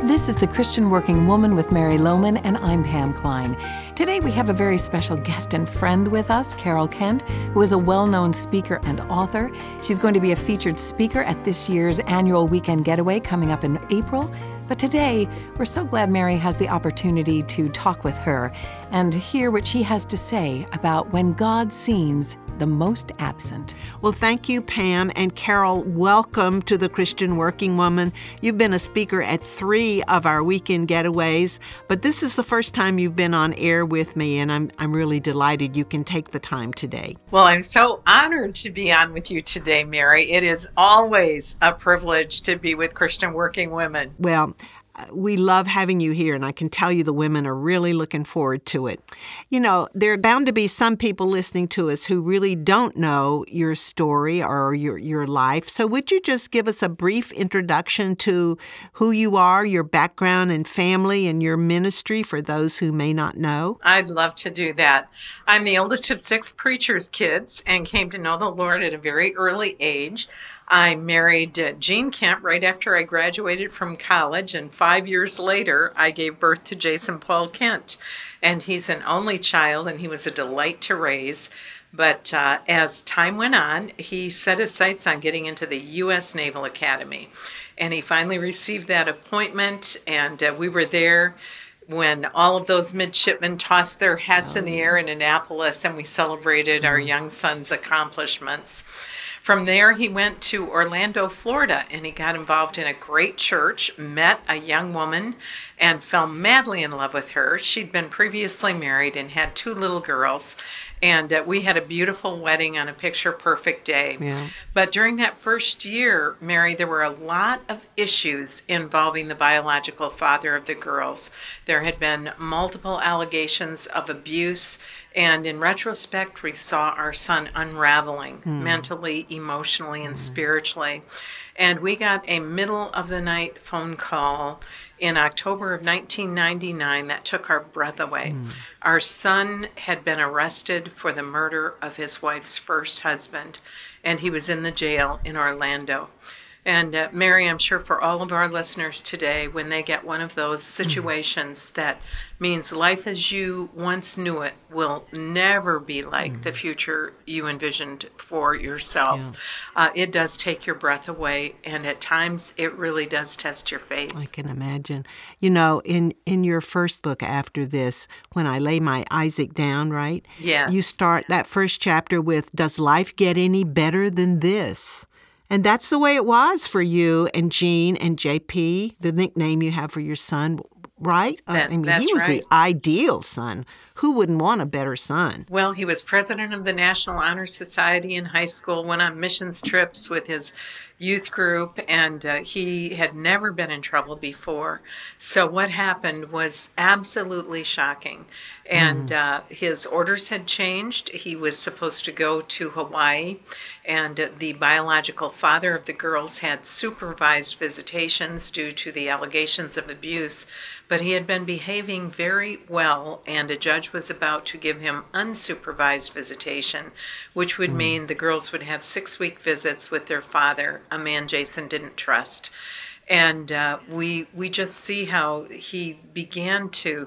This is The Christian Working Woman with Mary Lohman, and I'm Pam Klein. Today we have a very special guest and friend with us, Carol Kent, who is a well-known speaker and author. She's going to be a featured speaker at this year's annual Weekend Getaway coming up in April. But today, we're so glad Mary has the opportunity to talk with her and hear what she has to say about when God seems the most absent. Well, thank you, Pam. And Carol, welcome to the Christian Working Woman. You've been a speaker at 3 of our weekend getaways, but this is the first time you've been on air with me, and I'm really delighted you can take the time today. Well, I'm so honored to be on with you today, Mary. It is always a privilege to be with Christian Working Women. Well, we love having you here, and I can tell you the women are really looking forward to it. You know, there are bound to be some people listening to us who really don't know your story or your life. So would you just give us a brief introduction to who you are, your background and family, and your ministry for those who may not know? I'd love to do that. I'm the oldest of 6 preacher's kids and came to know the Lord at a very early age. I married Jean Kent right after I graduated from college, and 5 years later, I gave birth to Jason Paul Kent. And he's an only child, and he was a delight to raise. But as time went on, he set his sights on getting into the U.S. Naval Academy. And he finally received that appointment, and we were there when all of those midshipmen tossed their hats in the air in Annapolis, and we celebrated our young son's accomplishments. From there, he went to Orlando, Florida, and he got involved in a great church, met a young woman, and fell madly in love with her. She'd been previously married and had 2 little girls, and we had a beautiful wedding on a picture-perfect day. Yeah. But during that first year, Mary, there were a lot of issues involving the biological father of the girls. There had been multiple allegations of abuse, and in retrospect, we saw our son unraveling mentally, emotionally, and spiritually. And we got a middle-of-the-night phone call in October of 1999 that took our breath away. Our son had been arrested for the murder of his wife's first husband, and he was in the jail in Orlando. And Mary, I'm sure for all of our listeners today, when they get one of those situations that means life as you once knew it will never be like the future you envisioned for yourself, it does take your breath away, and at times it really does test your faith. I can imagine. You know, in your first book after this, When I Lay My Isaac Down, right? Yes. You start that first chapter with, "Does life get any better than this?" And that's the way it was for you and Jean and JP, the nickname you have for your son, right? That's he was right. the ideal son. Who wouldn't want a better son? Well, he was president of the National Honor Society in high school, went on missions trips with his youth group, and he had never been in trouble before. So what happened was absolutely shocking. And his orders had changed. He was supposed to go to Hawaii, and the biological father of the girls had supervised visitations due to the allegations of abuse. But he had been behaving very well, and a judge was about to give him unsupervised visitation, which would mean the girls would have 6-week visits with their father, a man Jason didn't trust. And we just see how he began to,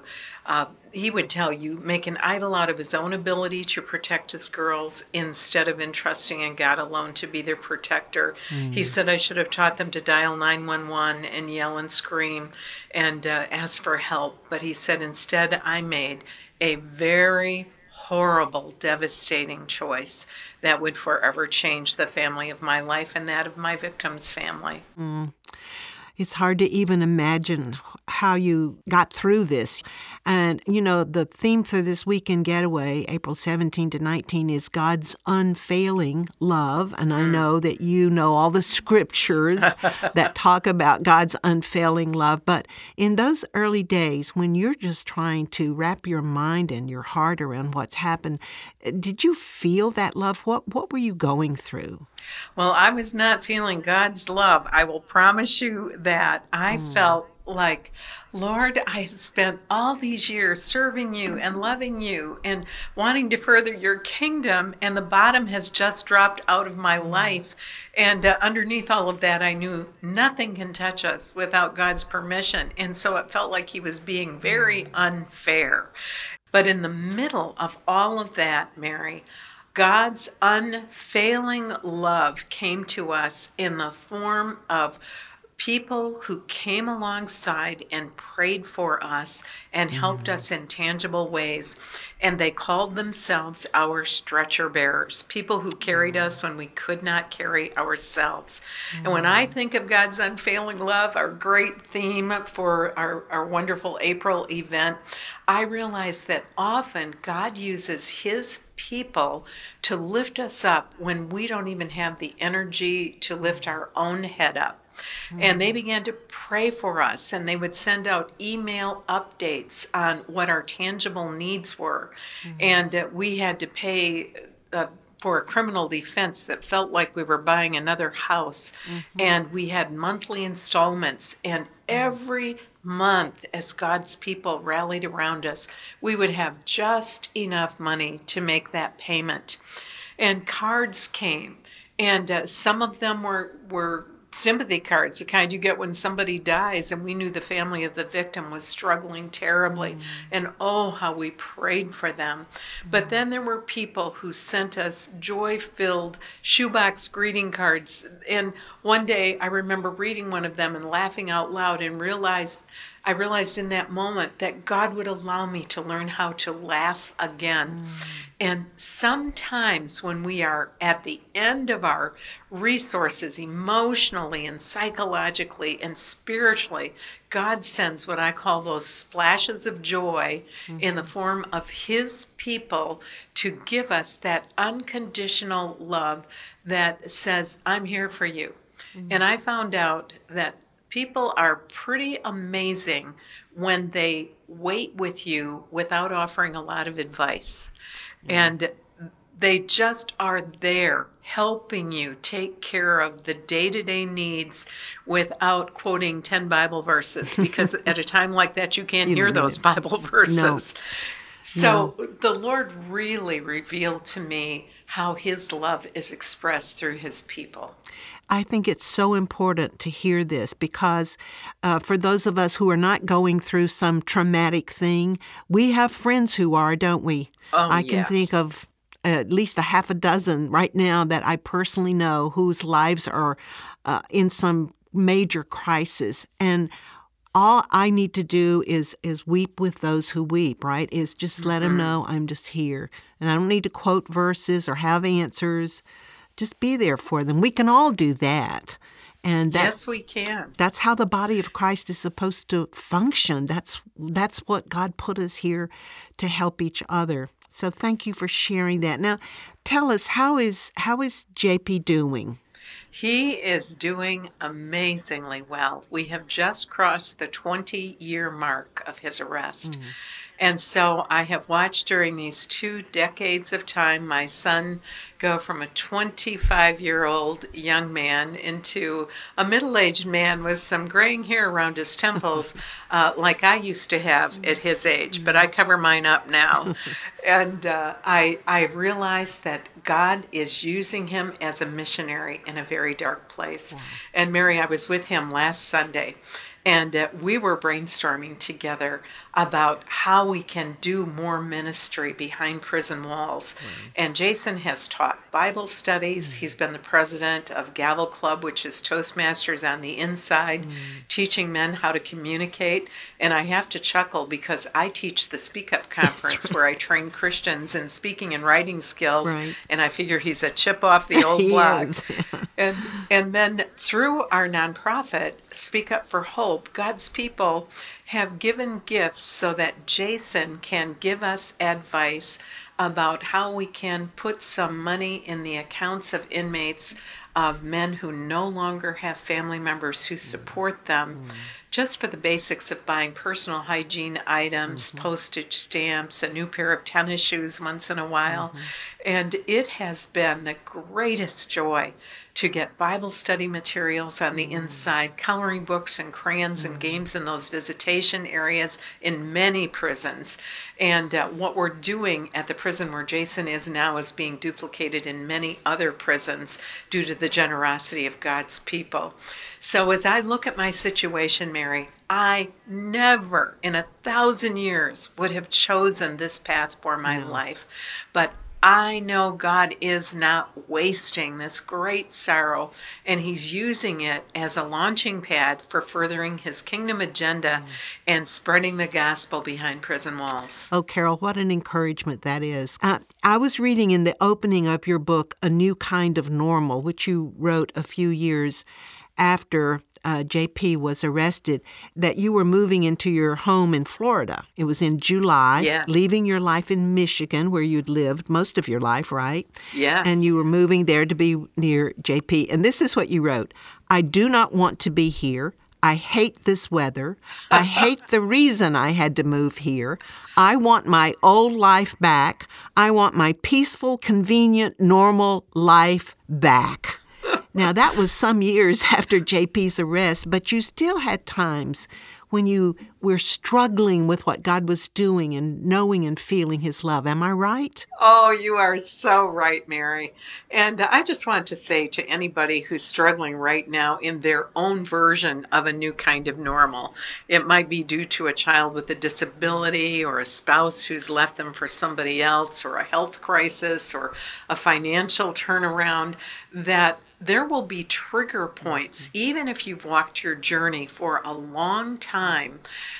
he would tell you, make an idol out of his own ability to protect his girls instead of entrusting in God alone to be their protector. He said, I should have taught them to dial 911 and yell and scream and ask for help. But he said, instead, I made a very horrible, devastating choice that would forever change the family of my life and that of my victim's family. It's hard to even imagine how you got through this. And, you know, the theme for this weekend getaway, April 17 to 19, is God's unfailing love. And I know that you know all the scriptures that talk about God's unfailing love. But in those early days, when you're just trying to wrap your mind and your heart around what's happened, did you feel that love? What were you going through? Well, I was not feeling God's love. I will promise you that. I felt like, Lord, I have spent all these years serving you and loving you and wanting to further your kingdom, and the bottom has just dropped out of my life. And underneath all of that, I knew nothing can touch us without God's permission. And so it felt like he was being very unfair. But in the middle of all of that, Mary, God's unfailing love came to us in the form of people who came alongside and prayed for us and helped us in tangible ways. And they called themselves our stretcher bearers, people who carried us when we could not carry ourselves. And when I think of God's unfailing love, our great theme for our wonderful April event, I realize that often God uses his people to lift us up when we don't even have the energy to lift our own head up. And they began to pray for us, and they would send out email updates on what our tangible needs were. And we had to pay for a criminal defense that felt like we were buying another house. And we had monthly installments, and every month, as God's people rallied around us, we would have just enough money to make that payment. And cards came, and some of them were sympathy cards, the kind you get when somebody dies, and we knew the family of the victim was struggling terribly, and oh, how we prayed for them. But then there were people who sent us joy-filled shoebox greeting cards, and one day I remember reading one of them and laughing out loud, and I realized in that moment that God would allow me to learn how to laugh again. And sometimes when we are at the end of our resources emotionally and psychologically and spiritually, God sends what I call those splashes of joy in the form of his people to give us that unconditional love that says, I'm here for you. And I found out that people are pretty amazing when they wait with you without offering a lot of advice. And they just are there helping you take care of the day-to-day needs without quoting 10 Bible verses, because at a time like that, you can't hear those Bible verses. No. So the Lord really revealed to me how his love is expressed through his people. I think it's so important to hear this because for those of us who are not going through some traumatic thing, we have friends who are, don't we? Oh, I can think of at least a half a dozen right now that I personally know whose lives are in some major crisis. And all I need to do is weep with those who weep, right? Is just let them know I'm just here. And I don't need to quote verses or have answers. Just be there for them. We can all do that. And yes, we can. That's how the body of Christ is supposed to function. That's what God put us here to help each other. So thank you for sharing that. Now, tell us, how is JP doing? He is doing amazingly well. We have just crossed the 20-year mark of his arrest. And so I have watched during these 2 decades of time my son go from a 25-year-old young man into a middle-aged man with some graying hair around his temples, like I used to have at his age, but I cover mine up now. And I realized that God is using him as a missionary in a very dark place. Wow. And Mary, I was with him last Sunday, and we were brainstorming together about how we can do more ministry behind prison walls. And Jason has taught Bible studies. He's been the president of Gavel Club, which is Toastmasters on the inside, teaching men how to communicate. And I have to chuckle because I teach the Speak Up Conference where I train Christians in speaking and writing skills. And I figure he's a chip off the old block. And then through our nonprofit, Speak Up for Hope, God's people have given gifts so that Jason can give us advice about how we can put some money in the accounts of inmates of men who no longer have family members who support them just for the basics of buying personal hygiene items, postage stamps, a new pair of tennis shoes once in a while. And it has been the greatest joy to get Bible study materials on the inside, coloring books and crayons and games in those visitation areas in many prisons. And what we're doing at the prison where Jason is now is being duplicated in many other prisons due to the generosity of God's people. So as I look at my situation, Mary, I never in 1,000 years would have chosen this path for my life. But I know God is not wasting this great sorrow, and He's using it as a launching pad for furthering His kingdom agenda and spreading the gospel behind prison walls. Oh, Carol, what an encouragement that is. I was reading in the opening of your book, A New Kind of Normal, which you wrote a few years after JP was arrested, that you were moving into your home in Florida. It was in July, leaving your life in Michigan, where you'd lived most of your life, right? Yes. And you were moving there to be near JP. And this is what you wrote. I do not want to be here. I hate this weather. I hate the reason I had to move here. I want my old life back. I want my peaceful, convenient, normal life back. Now, that was some years after JP's arrest, but you still had times when you were struggling with what God was doing and knowing and feeling His love. Am I right? Oh, you are so right, Mary. And I just want to say to anybody who's struggling right now in their own version of a new kind of normal, it might be due to a child with a disability or a spouse who's left them for somebody else or a health crisis or a financial turnaround, that there will be trigger points, even if you've walked your journey for a long time,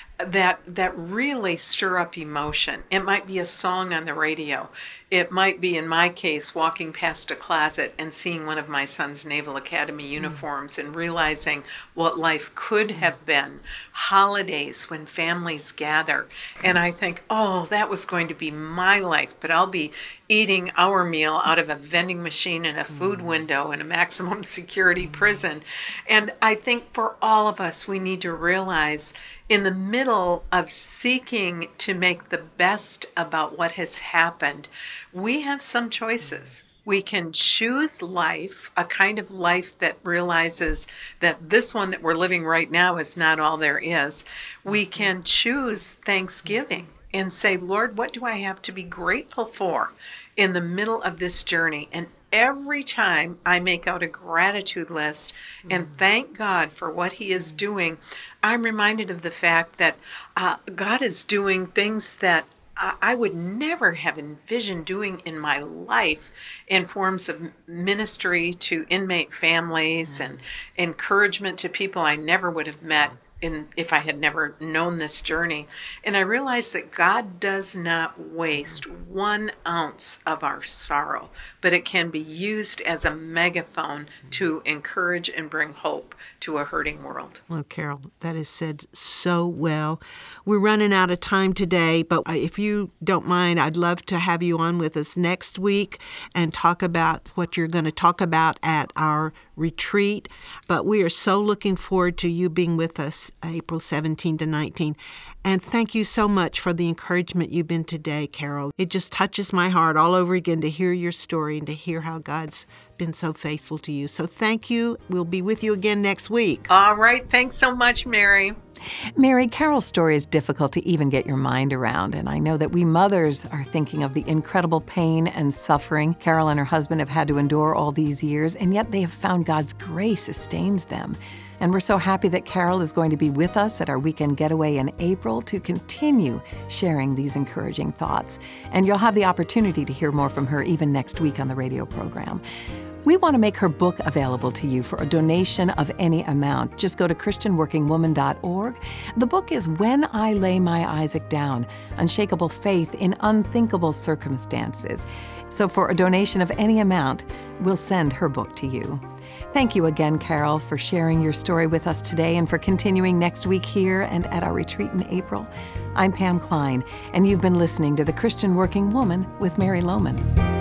that really stir up emotion. It might be a song on the radio. It might be, in my case, walking past a closet and seeing one of my son's Naval Academy uniforms and realizing what life could have been. Holidays when families gather. And I think, oh, that was going to be my life, but I'll be eating our meal out of a vending machine in a food window in a maximum security prison. And I think for all of us, we need to realize in the middle of seeking to make the best about what has happened, we have some choices. We can choose life, a kind of life that realizes that this one that we're living right now is not all there is. We can choose Thanksgiving and say, Lord, what do I have to be grateful for in the middle of this journey? And every time I make out a gratitude list and thank God for what He is doing, I'm reminded of the fact that God is doing things that I would never have envisioned doing in my life in forms of ministry to inmate families and encouragement to people I never would have met if I had never known this journey. And I realized that God does not waste 1 ounce of our sorrow, but it can be used as a megaphone to encourage and bring hope to a hurting world. Well, Carol, that is said so well. We're running out of time today, but if you don't mind, I'd love to have you on with us next week and talk about what you're going to talk about at our retreat. But we are so looking forward to you being with us April 17 to 19. And thank you so much for the encouragement you've been today, Carol. It just touches my heart all over again to hear your story and to hear how God's been so faithful to you. So thank you. We'll be with you again next week. All right. Thanks so much, Mary. Mary, Carol's story is difficult to even get your mind around, and I know that we mothers are thinking of the incredible pain and suffering Carol and her husband have had to endure all these years, and yet they have found God's grace sustains them. And we're so happy that Carol is going to be with us at our weekend getaway in April to continue sharing these encouraging thoughts. And you'll have the opportunity to hear more from her even next week on the radio program. We want to make her book available to you for a donation of any amount. Just go to ChristianWorkingWoman.org. The book is When I Lay My Isaac Down, Unshakable Faith in Unthinkable Circumstances. So for a donation of any amount, we'll send her book to you. Thank you again, Carol, for sharing your story with us today and for continuing next week here and at our retreat in April. I'm Pam Klein, and you've been listening to The Christian Working Woman with Mary Lohman.